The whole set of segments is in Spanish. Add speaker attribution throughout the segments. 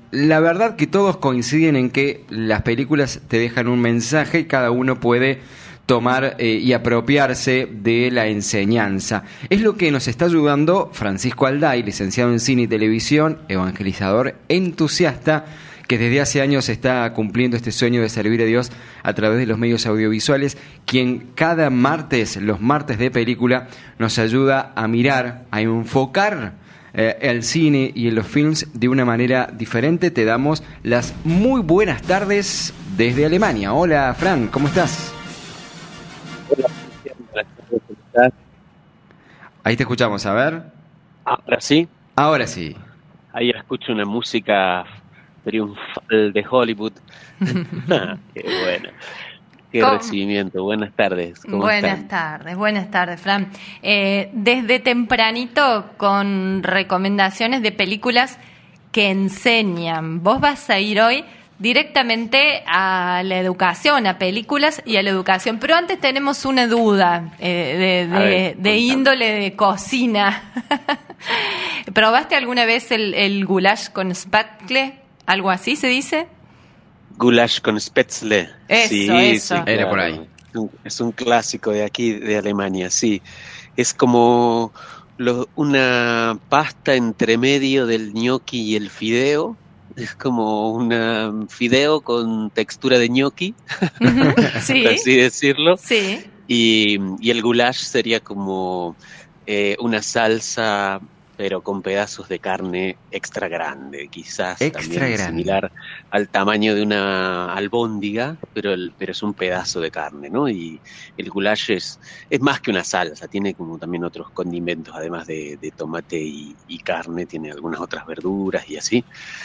Speaker 1: la verdad que todos coinciden en que las películas te dejan un mensaje y cada uno puede tomar y apropiarse de la enseñanza. Es lo que nos está ayudando Francisco Alday, licenciado en cine y televisión, evangelizador entusiasta, que desde hace años está cumpliendo este sueño de servir a Dios a través de los medios audiovisuales, quien cada martes, los martes de película, nos ayuda a mirar, a enfocar el cine y en los films de una manera diferente. Te damos las muy buenas tardes desde Alemania. Hola, Fran, ¿cómo estás?
Speaker 2: Hola, ¿cómo estás?
Speaker 1: Ahí te escuchamos, a ver.
Speaker 2: ¿Ahora sí?
Speaker 1: Ahora sí.
Speaker 2: Ahí escucho una música triunfal de Hollywood. Qué bueno. Qué recibimiento. Buenas tardes. ¿Cómo están?
Speaker 3: Buenas tardes, Fran. Desde tempranito con recomendaciones de películas que enseñan. Vos vas a ir hoy directamente a la educación, a películas y a la educación. Pero antes tenemos una duda de índole de cocina. ¿Probaste alguna vez el goulash con spatzle? ¿Algo así se dice?
Speaker 2: Goulash con Spätzle.
Speaker 3: Eso.
Speaker 1: Sí, era por ahí.
Speaker 2: Es un clásico de aquí, de Alemania, sí. Es como una pasta entre medio del gnocchi y el fideo. Es como un fideo con textura de gnocchi,
Speaker 3: sí.
Speaker 2: por así decirlo.
Speaker 3: Sí.
Speaker 2: Y el goulash sería como una salsa, pero con pedazos de carne extra grande, quizás también similar al tamaño de una albóndiga, pero es un pedazo de carne, ¿no? Y el goulash es más que una salsa, tiene como también otros condimentos, además de tomate y carne, tiene algunas otras verduras y así.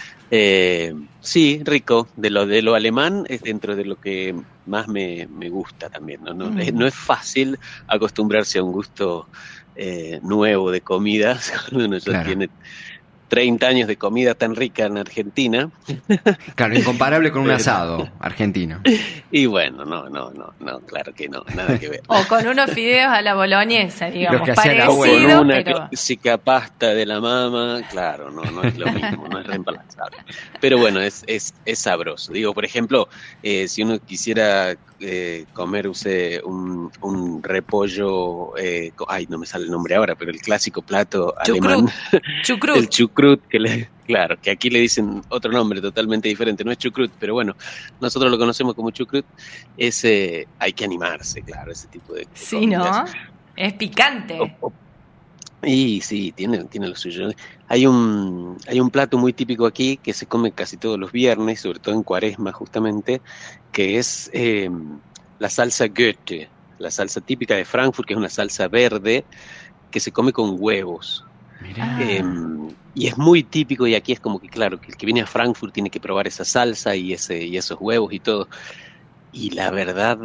Speaker 2: Sí, rico, de lo alemán es dentro de lo que más me gusta también, ¿no? No es fácil acostumbrarse a un gusto nuevo de comidas, cuando uno ya tiene 30 años de comida tan rica en Argentina.
Speaker 1: Claro, incomparable con un asado argentino.
Speaker 2: Y bueno, no, claro que no, nada que ver.
Speaker 3: O con unos fideos a la boloñesa, digamos,
Speaker 1: Los que hacía la
Speaker 2: Con
Speaker 3: parecido,
Speaker 2: una
Speaker 3: pero
Speaker 2: clásica pasta de la mama, claro, no es lo mismo, no es reemplazable. Pero bueno, es sabroso. Digo, por ejemplo, si uno quisiera comer un repollo, no me sale el nombre ahora, pero el clásico plato alemán,
Speaker 3: chucrut.
Speaker 2: el chucrut, claro, que aquí le dicen otro nombre totalmente diferente, no es chucrut, pero bueno, nosotros lo conocemos como chucrut. Hay que animarse, claro, ese tipo de
Speaker 3: sí,
Speaker 2: comidas.
Speaker 3: ¿no? Es picante.
Speaker 2: Y sí, tiene lo suyo. Hay un plato muy típico aquí que se come casi todos los viernes, sobre todo en Cuaresma justamente, que es la salsa Goethe, la salsa típica de Frankfurt, que es una salsa verde que se come con huevos.
Speaker 1: Mirá.
Speaker 2: Y es muy típico, y aquí es como que, claro, que el que viene a Frankfurt tiene que probar esa salsa y esos huevos y todo. Y la verdad...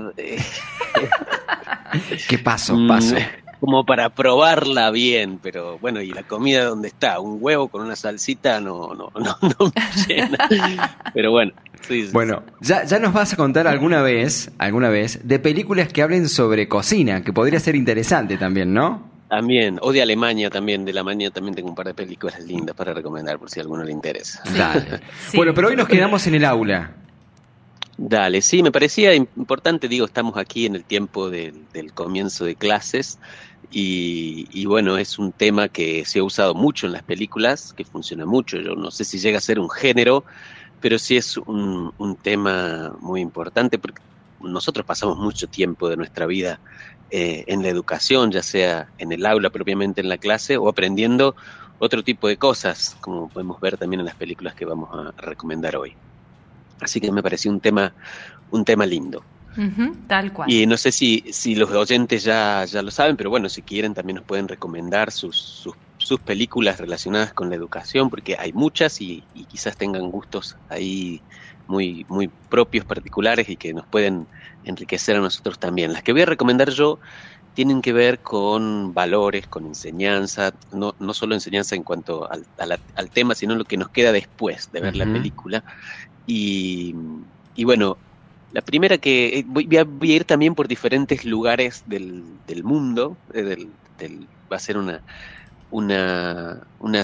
Speaker 1: ¿Qué paso?
Speaker 2: Como para probarla bien, pero bueno, y la comida ¿dónde está? Un huevo con una salsita no me llena. Pero bueno. Sí.
Speaker 1: Bueno, ya nos vas a contar alguna vez, de películas que hablen sobre cocina, que podría ser interesante también, ¿no?
Speaker 2: También, o de Alemania también, de Alemania también tengo un par de películas lindas para recomendar por si a alguno le interesa.
Speaker 1: Dale.
Speaker 3: Sí.
Speaker 1: Bueno, pero hoy nos quedamos en el aula.
Speaker 2: Dale, sí, me parecía importante, digo, estamos aquí en el tiempo del comienzo de clases y bueno, es un tema que se ha usado mucho en las películas, que funciona mucho. Yo no sé si llega a ser un género, pero sí es un tema muy importante porque nosotros pasamos mucho tiempo de nuestra vida en la educación, ya sea en el aula propiamente en la clase o aprendiendo otro tipo de cosas, como podemos ver también en las películas que vamos a recomendar hoy. Así que me pareció un tema lindo.
Speaker 3: Uh-huh, tal cual.
Speaker 2: Y no sé si los oyentes ya lo saben, pero bueno, si quieren también nos pueden recomendar sus películas relacionadas con la educación, porque hay muchas y quizás tengan gustos ahí muy, muy propios, particulares y que nos pueden enriquecer a nosotros también. Las que voy a recomendar yo tienen que ver con valores, con enseñanza, no solo enseñanza en cuanto al tema, sino lo que nos queda después de ver la película. Y bueno, la primera que voy a ir también por diferentes lugares del mundo, va a ser una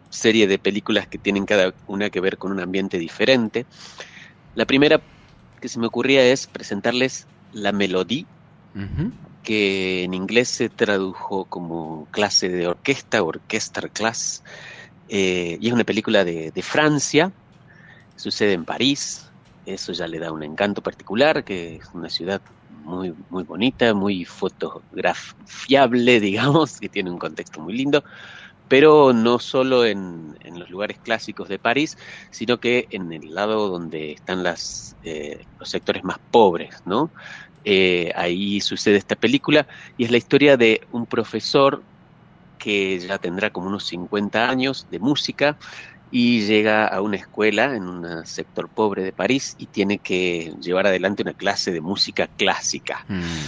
Speaker 2: serie de películas que tienen cada una que ver con un ambiente diferente. La primera que se me ocurría es presentarles La Mélodie, que en inglés se tradujo como clase de orquesta, orchestra class, y es una película de Francia, sucede en París. Eso ya le da un encanto particular, que es una ciudad muy, muy bonita, muy fotografiable, digamos, que tiene un contexto muy lindo, pero no solo en los lugares clásicos de París, sino que en el lado donde están los sectores más pobres, ¿no? Ahí sucede esta película, y es la historia de un profesor que ya tendrá como unos 50 años de música, y llega a una escuela en un sector pobre de París y tiene que llevar adelante una clase de música clásica.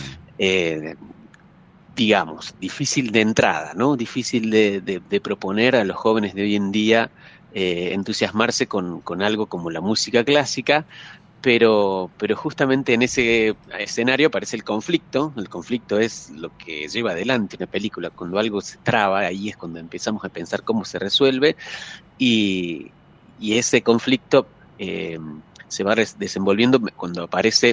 Speaker 2: Digamos, difícil de entrada, ¿no? Difícil de proponer a los jóvenes de hoy en día entusiasmarse con algo como la música clásica, pero justamente en ese escenario aparece el conflicto. El conflicto es lo que lleva adelante una película. Cuando algo se traba, ahí es cuando empezamos a pensar cómo se resuelve, y ese conflicto se va desenvolviendo cuando aparece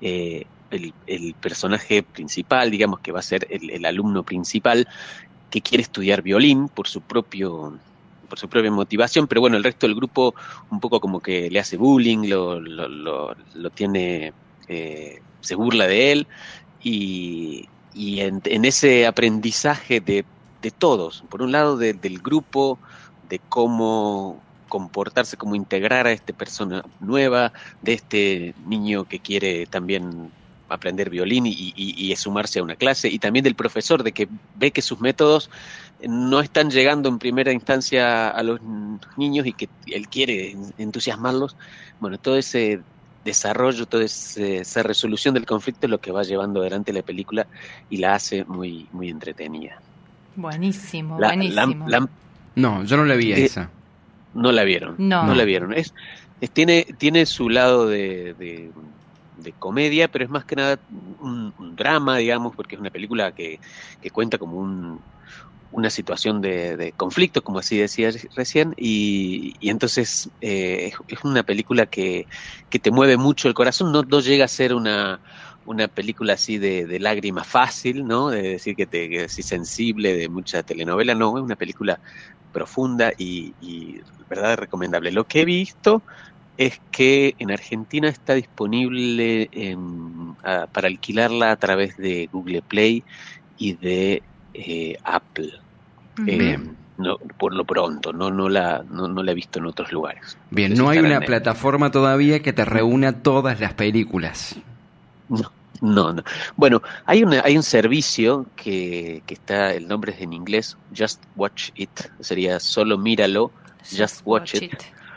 Speaker 2: el personaje principal, digamos, que va a ser el alumno principal, que quiere estudiar violín por su propia motivación, pero bueno, el resto del grupo un poco como que le hace bullying, lo tiene, se burla de él, y en ese aprendizaje de todos, por un lado del grupo, de cómo comportarse, cómo integrar a esta persona nueva, de este niño que quiere también aprender violín y sumarse a una clase, y también del profesor, de que ve que sus métodos no están llegando en primera instancia a los niños y que él quiere entusiasmarlos. Bueno, todo ese desarrollo, toda esa resolución del conflicto es lo que va llevando adelante la película y la hace muy, muy entretenida.
Speaker 3: Buenísimo, buenísimo.
Speaker 1: No, yo no la vi esa.
Speaker 2: No la vieron. No la vieron. Tiene su lado de comedia, pero es más que nada un drama, digamos, porque es una película que cuenta como una situación de conflicto, como así decía recién, y entonces es una película que te mueve mucho el corazón. No llega a ser una película así de lágrima fácil, ¿no? De decir que así sensible, de mucha telenovela. No, es una película profunda y verdad recomendable. Lo que he visto es que en Argentina está disponible para alquilarla a través de Google Play y de Apple. No, por lo pronto, no la he visto en otros lugares.
Speaker 1: Bien, no hay una plataforma todavía que te reúna todas las películas.
Speaker 2: No. Bueno, hay un servicio que está, el nombre es en inglés, Just Watch It, sería solo míralo, Just Watch It.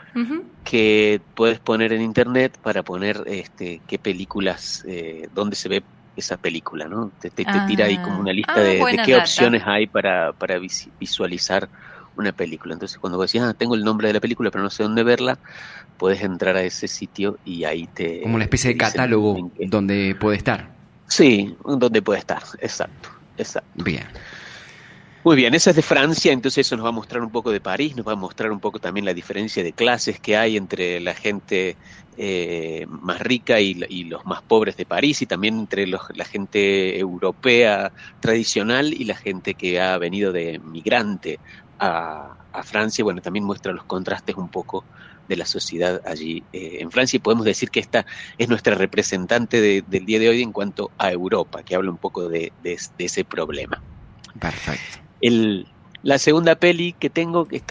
Speaker 2: Que puedes poner en internet para poner qué películas, dónde se ve esa película, ¿no? Te tira ahí como una lista de qué opciones hay para visualizar una película. Entonces cuando vos decís, tengo el nombre de la película pero no sé dónde verla, puedes entrar a ese sitio y ahí como
Speaker 1: una especie de catálogo donde puede estar.
Speaker 2: Sí, donde puede estar, exacto.
Speaker 1: Bien.
Speaker 2: Muy bien, esa es de Francia, entonces eso nos va a mostrar un poco de París, nos va a mostrar un poco también la diferencia de clases que hay entre la gente más rica y los más pobres de París, y también entre la gente europea tradicional y la gente que ha venido de migrante a Francia. Bueno, también muestra los contrastes un poco de la sociedad allí en Francia, y podemos decir que esta es nuestra representante del día de hoy en cuanto a Europa, que habla un poco de ese problema.
Speaker 1: Perfecto.
Speaker 2: La segunda peli que tengo, que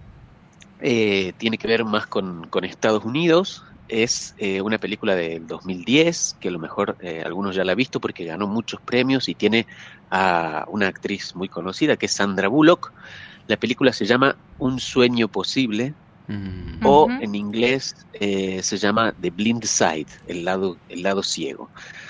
Speaker 2: tiene que ver más con Estados Unidos, es una película del 2010, que a lo mejor algunos ya la han visto porque ganó muchos premios y tiene a una actriz muy conocida que es Sandra Bullock. La película se llama Un sueño posible, o en inglés se llama The Blind Side, el lado ciego.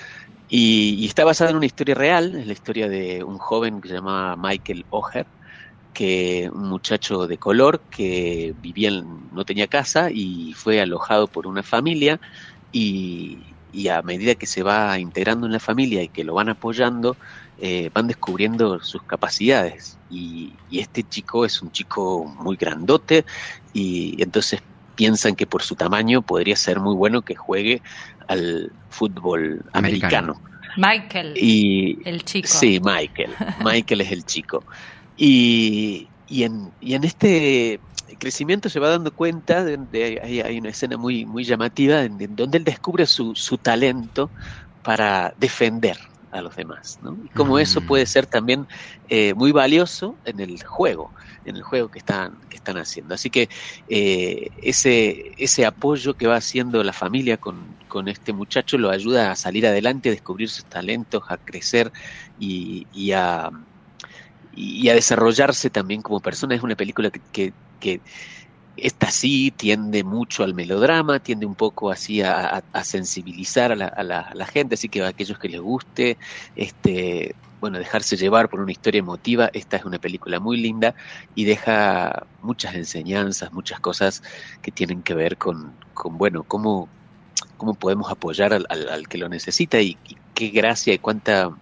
Speaker 2: Y está basada en una historia real, es la historia de un joven que se llama Michael Oher, un muchacho de color que no tenía casa y fue alojado por una familia, y a medida que se va integrando en la familia y que lo van apoyando, van descubriendo sus capacidades. Y este chico es un chico muy grandote y entonces piensan que por su tamaño podría ser muy bueno que juegue al fútbol americano.
Speaker 3: Michael, el chico.
Speaker 2: Sí, Michael es el chico. Y en este crecimiento se va dando cuenta hay una escena muy, muy llamativa en donde él descubre su talento para defender a los demás, ¿no? Y como eso puede ser también muy valioso en el juego que están haciendo. Así que ese apoyo que va haciendo la familia con este muchacho lo ayuda a salir adelante, a descubrir sus talentos, a crecer y a desarrollarse también como persona. Es una película que esta sí tiende mucho al melodrama, tiende un poco así a sensibilizar a la gente, así que a aquellos que les guste, dejarse llevar por una historia emotiva, esta es una película muy linda y deja muchas enseñanzas, muchas cosas que tienen que ver con cómo podemos apoyar al que lo necesita y qué gracia y cuánto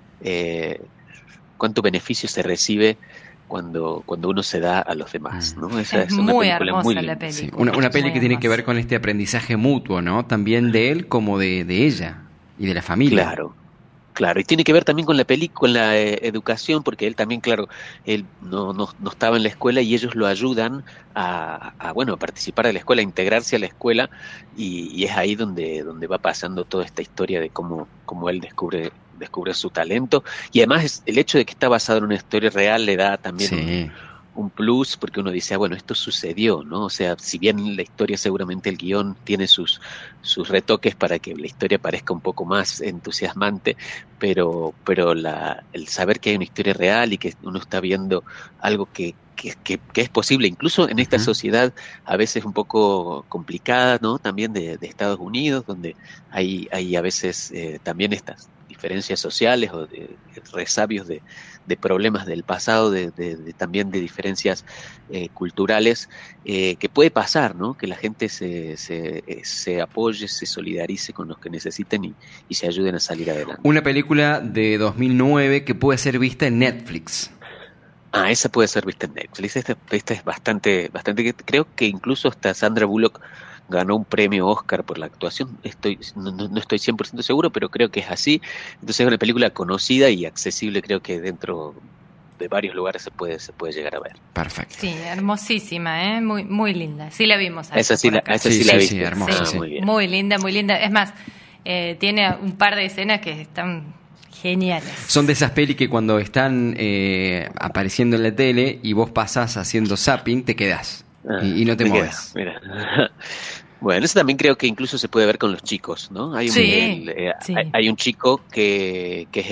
Speaker 2: beneficio se recibe cuando uno se da a los demás, ¿no? Esa es una
Speaker 3: muy
Speaker 2: película
Speaker 3: hermosa
Speaker 2: muy
Speaker 3: la película.
Speaker 1: Sí, una peli que tiene que ver con este aprendizaje mutuo, ¿no? También de él como de ella y de la familia.
Speaker 2: Claro, y tiene que ver también con la educación, porque él también, claro, él no estaba en la escuela y ellos lo ayudan a participar de la escuela, a integrarse a la escuela, y es ahí donde va pasando toda esta historia de cómo él descubre su talento, y además el hecho de que está basado en una historia real le da también un plus, porque uno dice, esto sucedió, ¿no? O sea, si bien la historia, seguramente el guión tiene sus retoques para que la historia parezca un poco más entusiasmante, pero el saber que hay una historia real y que uno está viendo algo que es posible, incluso en esta sociedad a veces un poco complicada, ¿no? También de Estados Unidos, donde hay a veces también estas diferencias sociales o de resabios de problemas del pasado, también de diferencias culturales, que puede pasar, ¿no? Que la gente se apoye, se solidarice con los que necesiten y se ayuden a salir adelante.
Speaker 1: Una película de 2009 que puede ser vista en Netflix.
Speaker 2: Esa puede ser vista en Netflix. Esta es bastante, creo que incluso hasta Sandra Bullock ganó un premio Oscar por la actuación. No estoy 100% seguro, pero creo que es así. Entonces es una película conocida y accesible, creo que dentro de varios lugares se puede llegar a ver.
Speaker 1: Perfecto.
Speaker 3: Sí, hermosísima, muy, muy linda. Sí la vimos.
Speaker 2: Esa sí la viste.
Speaker 1: Sí, hermosa.
Speaker 3: Sí,
Speaker 1: muy
Speaker 2: bien.
Speaker 3: Muy linda, muy linda. Es más, tiene un par de escenas que están geniales.
Speaker 1: Son de esas pelis que cuando están apareciendo en la tele y vos pasás haciendo zapping, te quedás y no te mueves.
Speaker 2: Mira. Bueno, eso también creo que incluso se puede ver con los chicos, ¿no? Hay un chico que es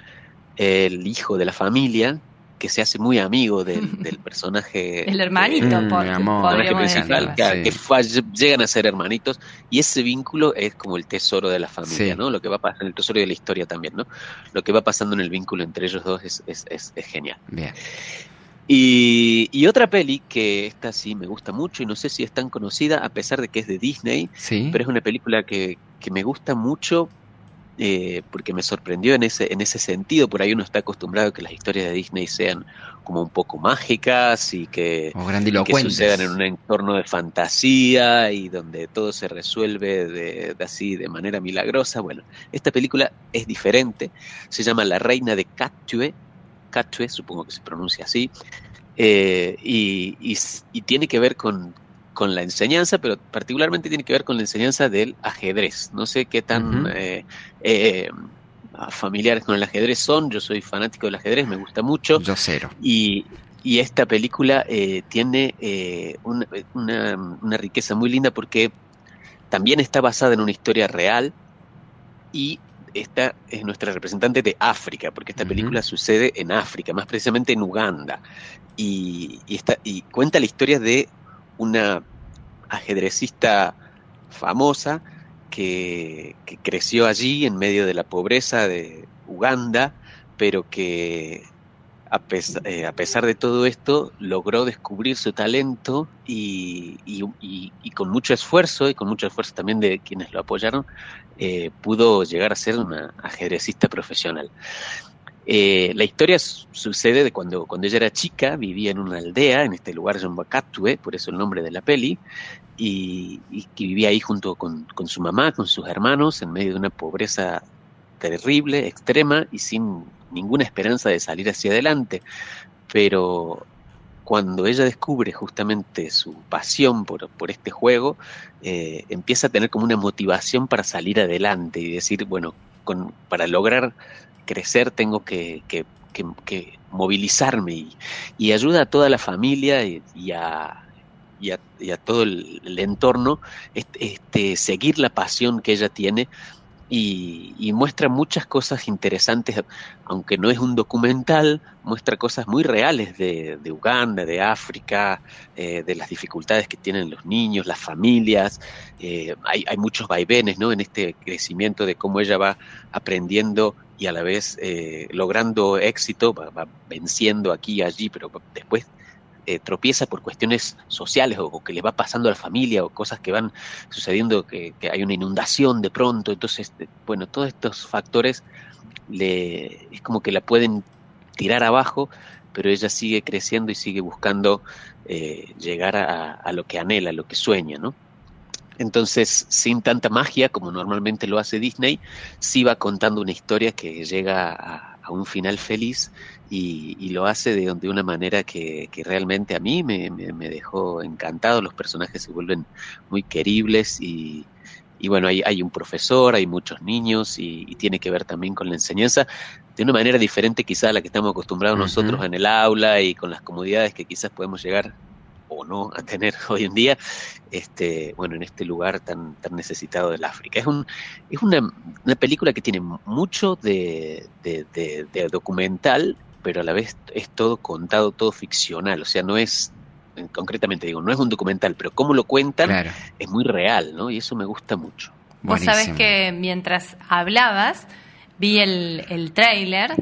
Speaker 2: el hijo de la familia, que se hace muy amigo del personaje.
Speaker 3: El hermanito,
Speaker 2: principal, llegan a ser hermanitos, y ese vínculo es como el tesoro de la familia, ¿no? Lo que va pasando, el tesoro de la historia también, ¿no? Lo que va pasando en el vínculo entre ellos dos es genial.
Speaker 1: Bien.
Speaker 2: Y otra peli que esta sí me gusta mucho y no sé si es tan conocida a pesar de que es de Disney, pero es una película que me gusta mucho porque me sorprendió en ese sentido. Por ahí uno está acostumbrado a que las historias de Disney sean como un poco mágicas y que sucedan en un entorno de fantasía y donde todo se resuelve de manera milagrosa. Bueno, esta película es diferente, se llama La Reina de Katwe, supongo que se pronuncia así, y tiene que ver con la enseñanza, pero particularmente tiene que ver con la enseñanza del ajedrez. No sé qué tan familiares con el ajedrez son. Yo soy fanático del ajedrez, me gusta mucho.
Speaker 1: Yo cero.
Speaker 2: Y esta película tiene una riqueza muy linda porque también está basada en una historia real y esta es nuestra representante de África, porque esta película sucede en África, más precisamente en Uganda, y cuenta la historia de una ajedrecista famosa que creció allí en medio de la pobreza de Uganda, pero que a pesar de todo esto logró descubrir su talento y con mucho esfuerzo también de quienes lo apoyaron, pudo llegar a ser una ajedrecista profesional. La historia sucede de cuando ella era chica, vivía en una aldea, en este lugar llamado Katwe, por eso el nombre de la peli, y que vivía ahí junto con su mamá, con sus hermanos, en medio de una pobreza terrible, extrema, y sin ninguna esperanza de salir hacia adelante. Pero cuando ella descubre justamente su pasión por este juego, empieza a tener como una motivación para salir adelante y decir, bueno, para lograr crecer tengo que movilizarme, y ayuda a toda la familia y a todo el entorno seguir la pasión que ella tiene, y muestra muchas cosas interesantes, aunque no es un documental, muestra cosas muy reales de Uganda, de África, de las dificultades que tienen los niños, las familias. Hay muchos vaivenes, ¿no?, en este crecimiento de cómo ella va aprendiendo y a la vez logrando éxito, va venciendo aquí y allí, pero después tropieza por cuestiones sociales o que le va pasando a la familia, o cosas que van sucediendo, que hay una inundación de pronto. Entonces, bueno, todos estos factores es como que la pueden tirar abajo, pero ella sigue creciendo y sigue buscando llegar a lo que anhela, a lo que sueña, ¿no? Entonces, sin tanta magia como normalmente lo hace Disney, sí va contando una historia que llega a un final feliz, y lo hace de una manera que realmente a mí me dejó encantado. Los personajes se vuelven muy queribles, y bueno, hay un profesor, hay muchos niños, y tiene que ver también con la enseñanza de una manera diferente quizá a la que estamos acostumbrados nosotros en el aula y con las comodidades que quizás podemos llegar o no a tener hoy en día, bueno, en este lugar tan necesitado del África. Es una película que tiene mucho de documental, pero a la vez es todo contado, todo ficcional. O sea, no es, concretamente digo, no es un documental, pero cómo lo cuentan, claro, es muy real, ¿no? Y eso me gusta mucho.
Speaker 3: Vos sabés que mientras hablabas, vi el tráiler,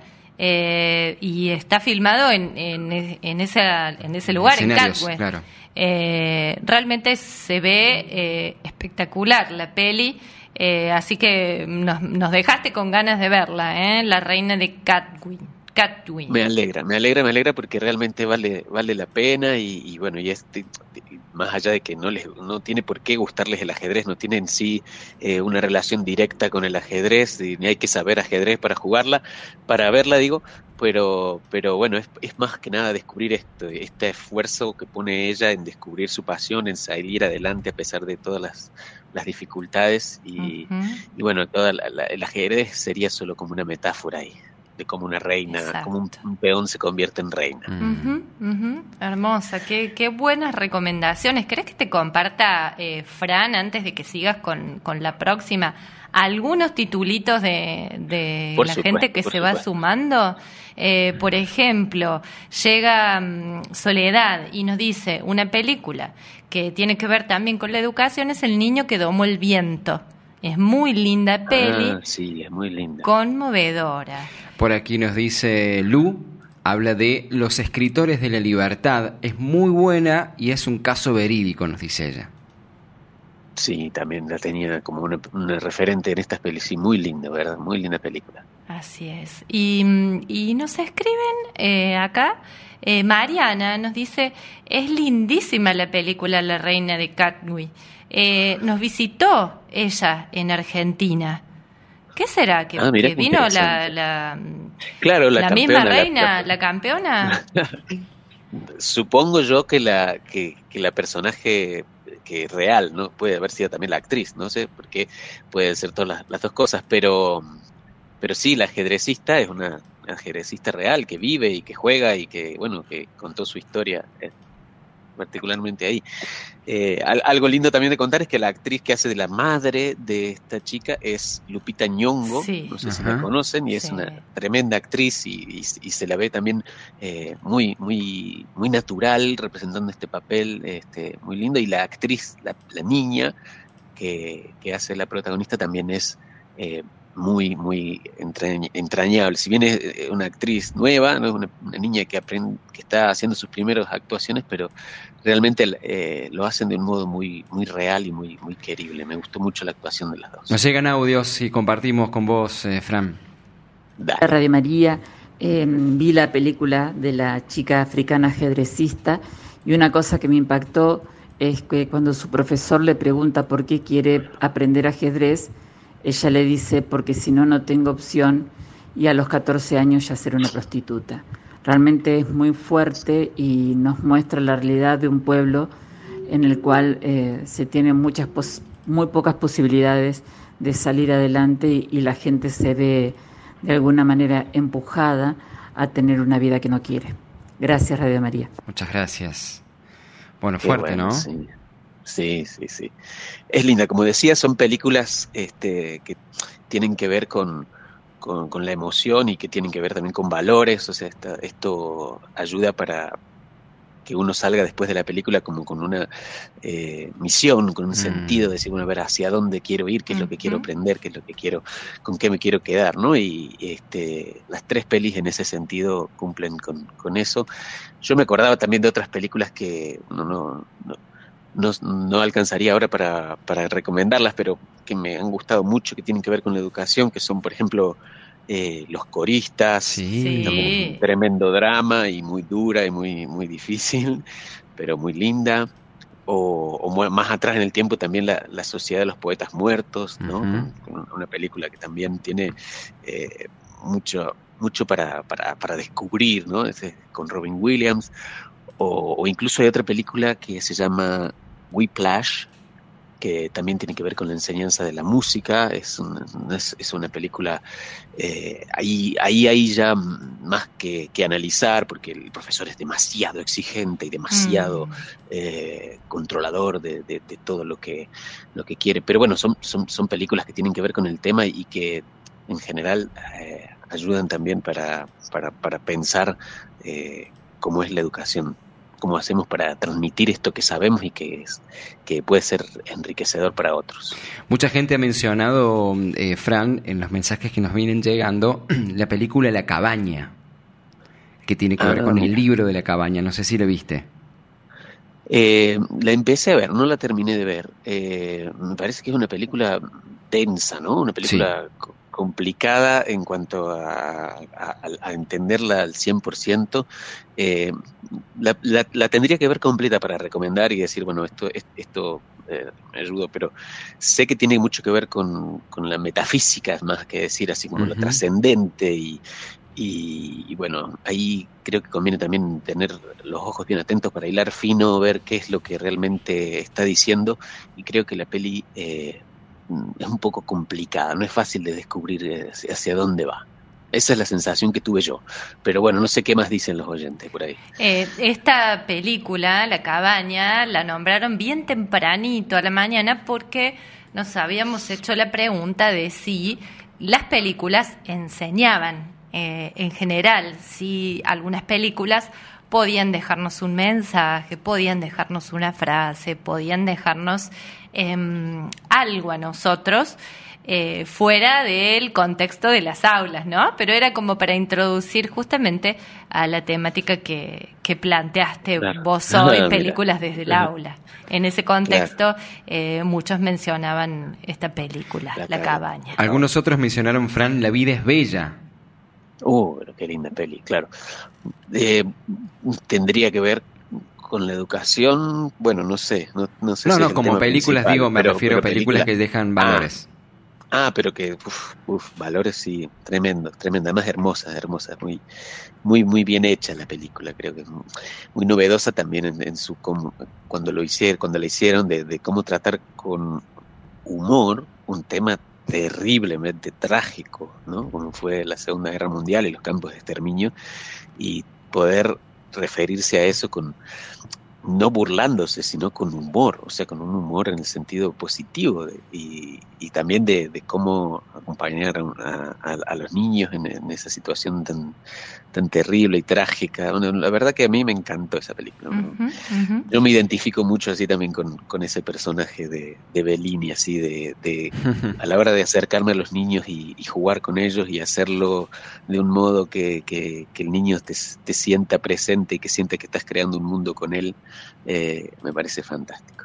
Speaker 3: y está filmado en ese lugar, en Katwe. Claro. Realmente se ve espectacular la peli, así que nos dejaste con ganas de verla, La Reina de Katwe. Me
Speaker 2: alegra porque realmente vale la pena, y bueno, y más allá de que no tiene por qué gustarles el ajedrez, no tiene en sí una relación directa con el ajedrez, ni hay que saber ajedrez para verla digo, pero bueno, es más que nada descubrir este esfuerzo que pone ella en descubrir su pasión, en salir adelante a pesar de todas las dificultades, y bueno, el ajedrez sería solo como una metáfora ahí, de cómo una reina, exacto, como un peón se convierte en reina.
Speaker 3: Hermosa, qué buenas recomendaciones. ¿Querés que te comparta, Fran, antes de que sigas con la próxima, algunos titulitos de la gente que se va sumando? Por ejemplo, llega Soledad y nos dice, una película que tiene que ver también con la educación es El niño que domó el viento. Es muy linda peli.
Speaker 2: Sí, es muy linda.
Speaker 3: Conmovedora.
Speaker 1: Por aquí nos dice Lu, habla de Los escritores de la libertad. Es muy buena y es un caso verídico, nos dice ella.
Speaker 2: Sí, también la tenía como una referente en estas pelis. Sí, muy linda, ¿verdad? Muy linda película.
Speaker 3: Así es. Y nos escriben acá, Mariana nos dice, es lindísima la película La Reina de Katwe. Nos visitó ella en Argentina. ¿Qué será? ¿Que vino la misma reina, la campeona?
Speaker 2: Supongo yo que la personaje que real, ¿no? Puede haber sido también la actriz, no sé, porque pueden ser todas las dos cosas, pero sí, la ajedrecista es una ajedrecista real que vive y que juega y que, bueno, que contó su historia particularmente ahí. Algo lindo también de contar es que la actriz que hace de la madre de esta chica es Lupita Nyong'o, sí, no sé si la conocen, y es una tremenda actriz, y se la ve también muy muy muy natural representando este papel, muy lindo, y la actriz, la niña que hace la protagonista también es muy muy entrañable. Si bien es una actriz nueva, no es una niña que está haciendo sus primeras actuaciones, pero realmente lo hacen de un modo muy muy real y muy muy querible. Me gustó mucho la actuación de las dos.
Speaker 1: Nos llegan audios y compartimos con vos, Fran.
Speaker 4: Dale. Radio María, vi la película de la chica africana ajedrecista y una cosa que me impactó es que cuando su profesor le pregunta por qué quiere aprender ajedrez, ella le dice porque si no, no tengo opción, y a los 14 años ya ser una prostituta. Realmente es muy fuerte y nos muestra la realidad de un pueblo en el cual se tienen muy pocas posibilidades de salir adelante y la gente se ve de alguna manera empujada a tener una vida que no quiere. Gracias, Radio María.
Speaker 1: Muchas gracias. Bueno, fuerte, bueno, ¿no?
Speaker 2: Sí. Es linda. Como decía, son películas que tienen que ver con la emoción y que tienen que ver también con valores. O sea, esto ayuda para que uno salga después de la película como con una misión, con un sentido de decir, bueno, a ver hacia dónde quiero ir, qué es lo que quiero aprender, qué es lo que quiero, con qué me quiero quedar, ¿no? Y las tres pelis en ese sentido cumplen con eso. Yo me acordaba también de otras películas que no alcanzaría ahora para recomendarlas, pero que me han gustado mucho, que tienen que ver con la educación, que son, por ejemplo, Los Coristas,
Speaker 3: sí.
Speaker 2: Un tremendo drama y muy dura y muy difícil, pero muy linda. O más atrás en el tiempo también la Sociedad de los Poetas Muertos, ¿no? Con una película que también tiene mucho para descubrir, ¿no? Con Robin Williams. O incluso hay otra película que se llama Whiplash, que también tiene que ver con la enseñanza de la música. Es una película, ahí ya más que analizar, porque el profesor es demasiado exigente y demasiado controlador de todo lo que quiere. Pero bueno, son películas que tienen que ver con el tema y que en general ayudan también para pensar cómo es la educación, cómo hacemos para transmitir esto que sabemos y que puede ser enriquecedor para otros.
Speaker 1: Mucha gente ha mencionado, Fran, en los mensajes que nos vienen llegando, la película La Cabaña, que tiene que ver con el libro de La Cabaña. No sé si lo viste.
Speaker 2: La empecé a ver, no la terminé de ver. Me parece que es una película densa, ¿no? Una película complicada en cuanto a entenderla al 100%. La tendría que ver completa para recomendar y decir, bueno, esto me ayudó, pero sé que tiene mucho que ver con la metafísica, más que decir así como lo trascendente y bueno, ahí creo que conviene también tener los ojos bien atentos para hilar fino, ver qué es lo que realmente está diciendo, y creo que la peli es un poco complicada, no es fácil de descubrir hacia dónde va. Esa es la sensación que tuve yo. Pero bueno, no sé qué más dicen los oyentes por ahí.
Speaker 3: Esta película, La Cabaña, la nombraron bien tempranito a la mañana porque nos habíamos hecho la pregunta de si las películas enseñaban en general, si algunas películas podían dejarnos un mensaje, podían dejarnos una frase, podían dejarnos algo a nosotros fuera del contexto de las aulas, ¿no? Pero era como para introducir justamente a la temática que planteaste vos hoy, películas desde el aula. En ese contexto, muchos mencionaban esta película, La Cabaña.
Speaker 1: Algunos otros mencionaron, Fran, La vida es bella.
Speaker 2: Pero qué linda peli, claro. Tendría que ver con la educación, bueno, no sé. No sé
Speaker 1: no, como películas digo, me refiero a películas que dejan valores.
Speaker 2: Pero que, valores sí, tremenda, además hermosa, muy bien hecha la película, creo que muy novedosa también en su cuando la hicieron de cómo tratar con humor un tema terriblemente trágico, ¿no? Como fue la Segunda Guerra Mundial y los campos de exterminio, y poder referirse a eso no burlándose, sino con humor, o sea, con un humor en el sentido positivo y también de cómo acompañar a los niños en esa situación tan terrible y trágica. Bueno, la verdad que a mí me encantó esa película. Yo me identifico mucho así también con ese personaje de Bellini, así de a la hora de acercarme a los niños y jugar con ellos y hacerlo de un modo que el niño te sienta presente y que sienta que estás creando un mundo con él. Me parece fantástico.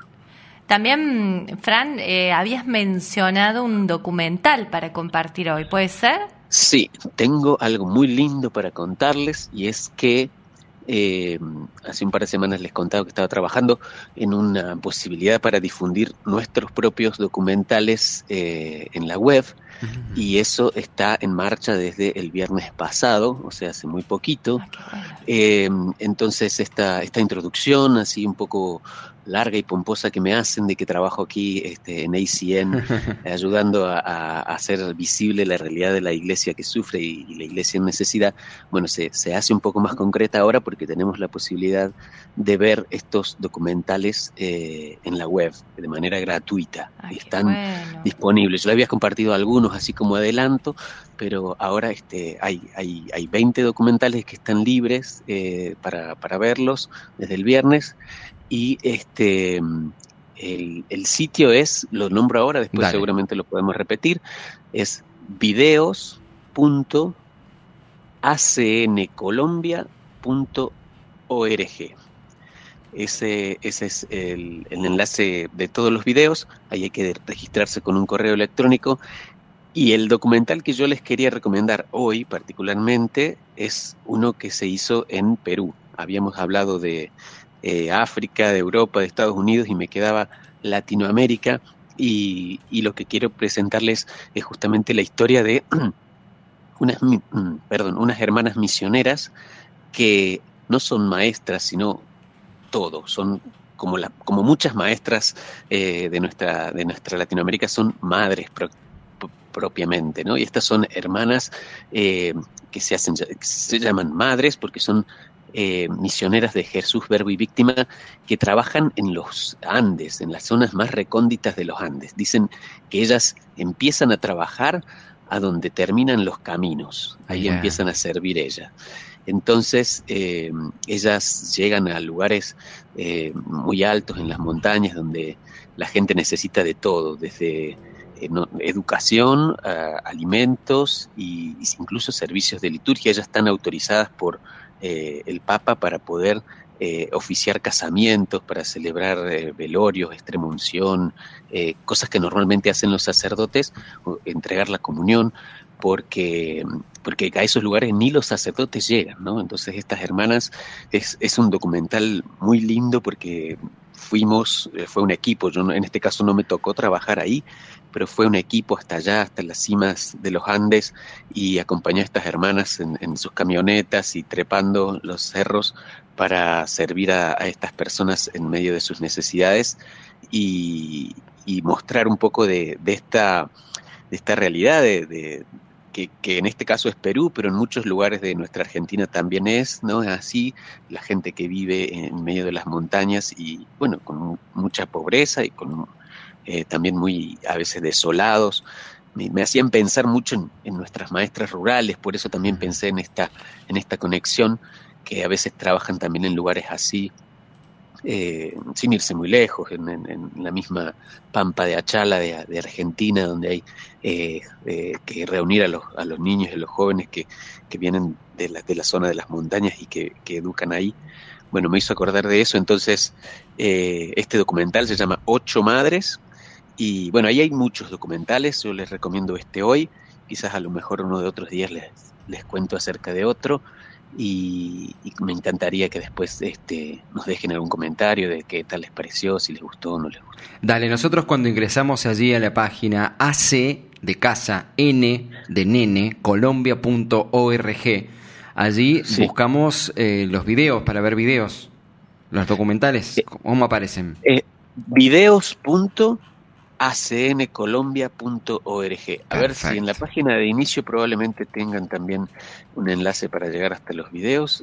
Speaker 3: También, Fran, habías mencionado un documental para compartir hoy, ¿puede ser?
Speaker 2: Sí, tengo algo muy lindo para contarles y es que hace un par de semanas les contaba que estaba trabajando en una posibilidad para difundir nuestros propios documentales en la web. Y eso está en marcha desde el viernes pasado, o sea, hace muy poquito. Entonces esta introducción así un poco larga y pomposa que me hacen de que trabajo aquí en ACN, ayudando a hacer visible la realidad de la iglesia que sufre y la iglesia en necesidad, bueno, se hace un poco más concreta ahora porque tenemos la posibilidad de ver estos documentales en la web de manera gratuita. Están disponibles. Yo le había compartido algunos así como adelanto, pero ahora hay 20 documentales que están libres para verlos desde el viernes. Y el sitio lo nombro ahora, después Dale. Seguramente lo podemos repetir, es videos.acncolombia.org. Ese es el enlace de todos los videos. Ahí hay que registrarse con un correo electrónico. Y el documental que yo les quería recomendar hoy particularmente es uno que se hizo en Perú. Habíamos hablado de África, de Europa, de Estados Unidos, y me quedaba Latinoamérica, y lo que quiero presentarles es justamente la historia de unas hermanas misioneras que no son maestras, sino todo, son como muchas maestras de nuestra Latinoamérica, son madres propiamente, ¿no? Y estas son hermanas que se llaman madres porque son misioneras de Jesús, Verbo y Víctima, que trabajan en los Andes, en las zonas más recónditas de los Andes. Dicen que ellas empiezan a trabajar a donde terminan los caminos, ahí empiezan a servir ellas. Entonces ellas llegan a lugares muy altos en las montañas donde la gente necesita de todo, desde educación, alimentos e incluso servicios de liturgia. Ellas están autorizadas por el Papa para poder oficiar casamientos, para celebrar velorios, extremunción, cosas que normalmente hacen los sacerdotes, entregar la comunión, porque a esos lugares ni los sacerdotes llegan, ¿no? Entonces estas hermanas, es un documental muy lindo porque fue un equipo. Yo en este caso no me tocó trabajar ahí, pero fue un equipo hasta allá, hasta las cimas de los Andes, y acompañó a estas hermanas en sus camionetas y trepando los cerros para servir a estas personas en medio de sus necesidades y mostrar un poco de esta realidad que en este caso es Perú, pero en muchos lugares de nuestra Argentina también es, ¿no? Es así, la gente que vive en medio de las montañas y, bueno, con mucha pobreza y con también muy, a veces, desolados. Me hacían pensar mucho en nuestras maestras rurales, por eso también pensé en esta conexión, que a veces trabajan también en lugares así, sin irse muy lejos, en la misma Pampa de Achala de Argentina, donde hay que reunir a los niños y a los jóvenes que vienen de la zona de las montañas y que educan ahí. Bueno, me hizo acordar de eso. Entonces este documental se llama 8 Madres, y bueno, ahí hay muchos documentales. Yo les recomiendo hoy, quizás a lo mejor uno de otros días les cuento acerca de otro. Y me encantaría que después nos dejen algún comentario de qué tal les pareció, si les gustó o no les gustó.
Speaker 1: Dale, nosotros cuando ingresamos allí a la página AC de casa, N de nene, colombia.org, allí buscamos los videos para ver videos, los documentales, ¿cómo aparecen?
Speaker 2: acncolombia.org. A ver si en la página de inicio probablemente tengan también un enlace para llegar hasta los videos.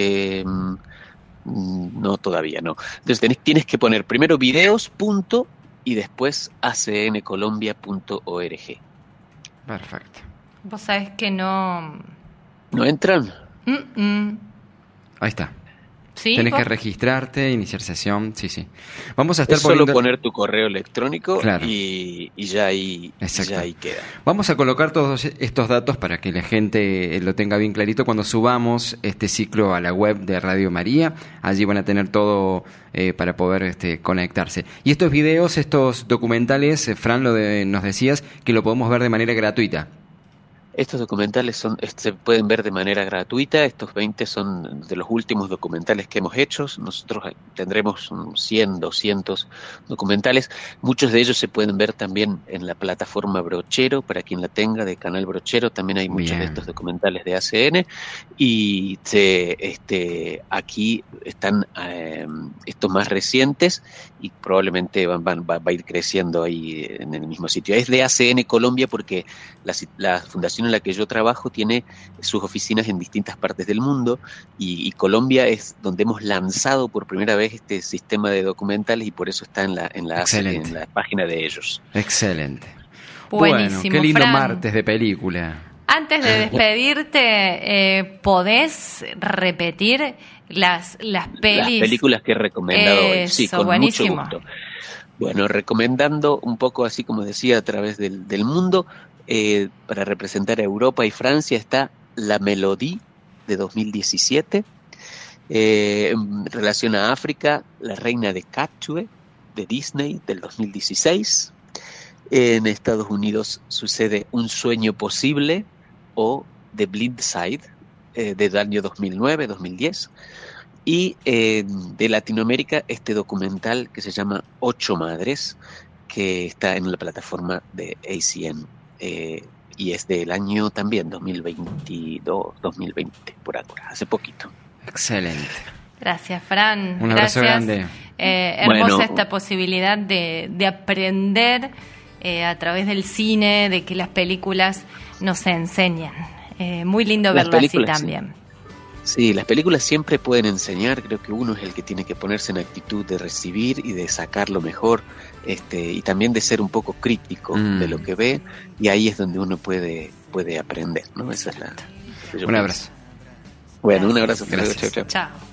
Speaker 2: No, todavía no. Entonces tienes que poner primero videos y después acncolombia.org.
Speaker 1: Perfecto.
Speaker 3: Vos sabés que no...
Speaker 2: ¿No entran?
Speaker 1: Ahí está.
Speaker 3: ¿Sí?
Speaker 1: Tenés que registrarte, iniciar sesión, sí. Vamos a estar
Speaker 2: solo poner tu correo electrónico, claro, y ya ahí queda.
Speaker 1: Vamos a colocar todos estos datos para que la gente lo tenga bien clarito cuando subamos este ciclo a la web de Radio María. Allí van a tener todo para poder conectarse. Y estos videos, estos documentales, Fran, nos decías que lo podemos ver de manera gratuita.
Speaker 2: Estos documentales se pueden ver de manera gratuita. Estos 20 son de los últimos documentales que hemos hecho. Nosotros tendremos 100, 200 documentales. Muchos de ellos se pueden ver también en la plataforma Brochero, para quien la tenga, de Canal Brochero. También hay muchos de estos documentales de ACN. Y aquí están estos más recientes, y probablemente va a ir creciendo ahí en el mismo sitio. Es de ACN Colombia porque la fundación en la que yo trabajo tiene sus oficinas en distintas partes del mundo, y Colombia es donde hemos lanzado por primera vez este sistema de documentales, y por eso está en la página de ellos.
Speaker 1: Excelente.
Speaker 3: Buenísimo,
Speaker 1: bueno, qué lindo
Speaker 3: Fran.
Speaker 1: Martes de película.
Speaker 3: Antes de despedirte, ¿podés repetir las pelis?
Speaker 2: Las películas que he recomendado hoy. Sí, con
Speaker 3: buenísimo.
Speaker 2: mucho gusto. Bueno, recomendando un poco, así como decía, a través del mundo, para representar a Europa y Francia está La Mélodie de 2017. En relación a África, La Reina de Cachue de Disney del 2016. En Estados Unidos sucede Un Sueño Posible o The Blind Side del año 2009-2010. Y de Latinoamérica, este documental que se llama Ocho Madres, que está en la plataforma de ACN, y es del año también 2022-2020, por ahora, hace poquito.
Speaker 1: Excelente.
Speaker 3: Gracias, Fran.
Speaker 1: Un abrazo grande.
Speaker 3: Hermosa esta posibilidad de aprender a través del cine, de que las películas nos enseñan. Muy lindo verlo así también.
Speaker 2: Sí, las películas siempre pueden enseñar. Creo que uno es el que tiene que ponerse en actitud de recibir y de sacar lo mejor, y también de ser un poco crítico de lo que ve, y ahí es donde uno puede aprender, ¿no? Esa es un abrazo.
Speaker 1: Bueno, un abrazo.
Speaker 2: Gracias.
Speaker 3: Chao.